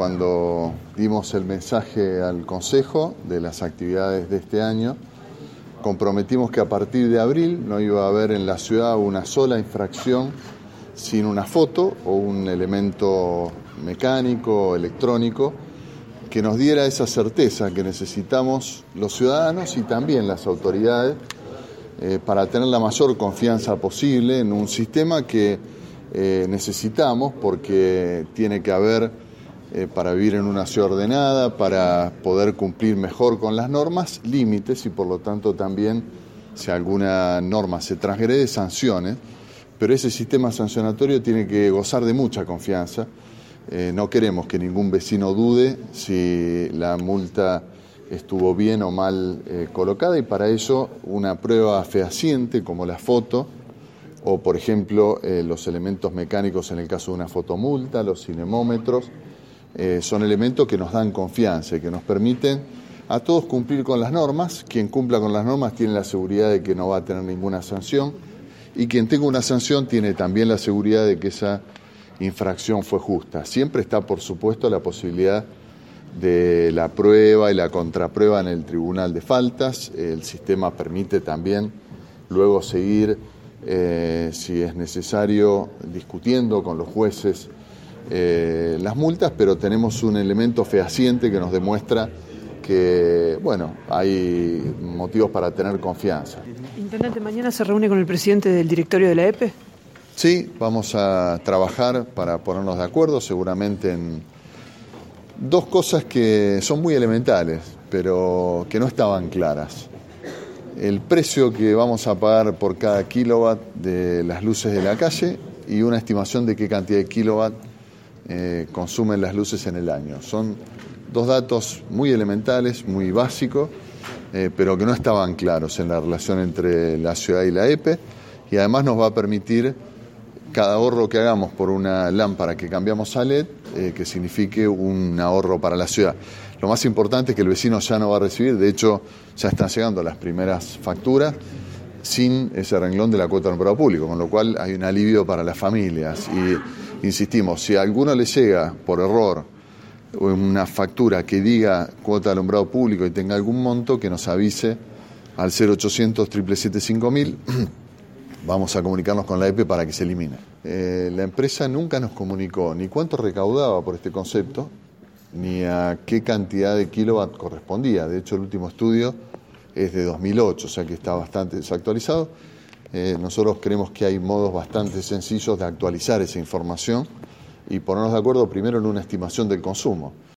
cuando dimos el mensaje al Consejo de las actividades de este año, comprometimos que a partir de abril no iba a haber en la ciudad una sola infracción sin una foto o un elemento mecánico o electrónico que nos diera esa certeza que necesitamos los ciudadanos y también las autoridades para tener la mayor confianza posible en un sistema que necesitamos porque tiene que haber, para vivir en una ciudad ordenada, para poder cumplir mejor con las normas, límites y por lo tanto también, si alguna norma se transgrede, sanciones, pero ese sistema sancionatorio tiene que gozar de mucha confianza. No queremos que ningún vecino dude si la multa estuvo bien o mal colocada y para eso una prueba fehaciente como la foto o por ejemplo los elementos mecánicos en el caso de una fotomulta, los cinemómetros, son elementos que nos dan confianza y que nos permiten a todos cumplir con las normas. Quien cumpla con las normas tiene la seguridad de que no va a tener ninguna sanción y quien tenga una sanción tiene también la seguridad de que esa infracción fue justa. Siempre está, por supuesto, la posibilidad de la prueba y la contraprueba en el Tribunal de Faltas. El sistema permite también luego seguir, si es necesario, discutiendo con los jueces las multas, pero tenemos un elemento fehaciente que nos demuestra que, bueno, hay motivos para tener confianza. Intendente, ¿mañana se reúne con el presidente del directorio de la EPE? Sí, vamos a trabajar para ponernos de acuerdo, seguramente en dos cosas que son muy elementales, pero que no estaban claras. El precio que vamos a pagar por cada kilowatt de las luces de la calle y una estimación de qué cantidad de kilowatt consumen las luces en el año. Son dos datos muy elementales, muy básicos, pero que no estaban claros en la relación entre la ciudad y la EPE y además nos va a permitir cada ahorro que hagamos por una lámpara que cambiamos a LED, que signifique un ahorro para la ciudad. Lo más importante es que el vecino ya no va a recibir, de hecho ya están llegando las primeras facturas sin ese renglón de la cuota de alumbrado público, con lo cual hay un alivio para las familias. Y insistimos, si a alguno le llega por error una factura que diga cuota de alumbrado público y tenga algún monto, que nos avise al 0800 777 5000. Vamos a comunicarnos con la EPE para que se elimine. La empresa nunca nos comunicó ni cuánto recaudaba por este concepto, ni a qué cantidad de kilowatt correspondía. De hecho, el último estudio es de 2008, o sea que está bastante desactualizado. Nosotros creemos que hay modos bastante sencillos de actualizar esa información y ponernos de acuerdo primero en una estimación del consumo.